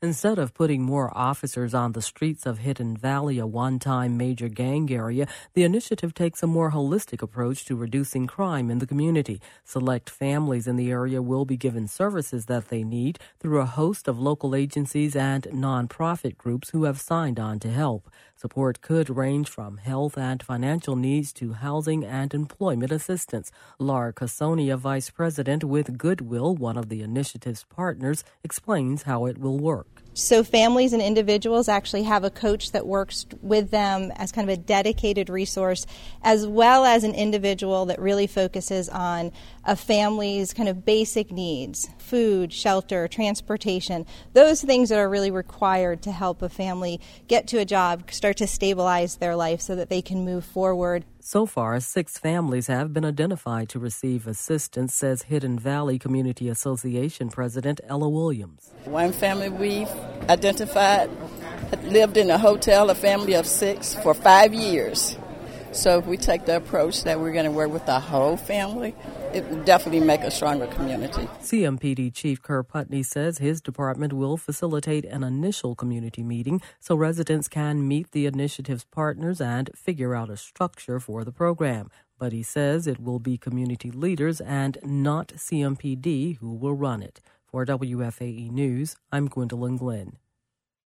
Instead of putting more officers on the streets of Hidden Valley, a one-time major gang area, the initiative takes a more holistic approach to reducing crime in the community. Select families in the area will be given services that they need through a host of local agencies and nonprofit groups who have signed on to help. Support could range from health and financial needs to housing and employment assistance. Laura Casonia, vice president with Goodwill, one of the initiative's partners, explains how it will work. So families and individuals actually have a coach that works with them as kind of a dedicated resource, as well as an individual that really focuses on a family's kind of basic needs: food, shelter, transportation, those things that are really required to help a family get to a job, start to stabilize their life so that they can move forward. So far, 6 families have been identified to receive assistance, says Hidden Valley Community Association President Ella Williams. One family we've identified lived in a hotel, a family of 6, for 5 years. So if we take the approach that we're going to work with the whole family, it will definitely make a stronger community. CMPD Chief Kerr Putney says his department will facilitate an initial community meeting so residents can meet the initiative's partners and figure out a structure for the program. But he says it will be community leaders and not CMPD who will run it. For WFAE News, I'm Gwendolyn Glenn.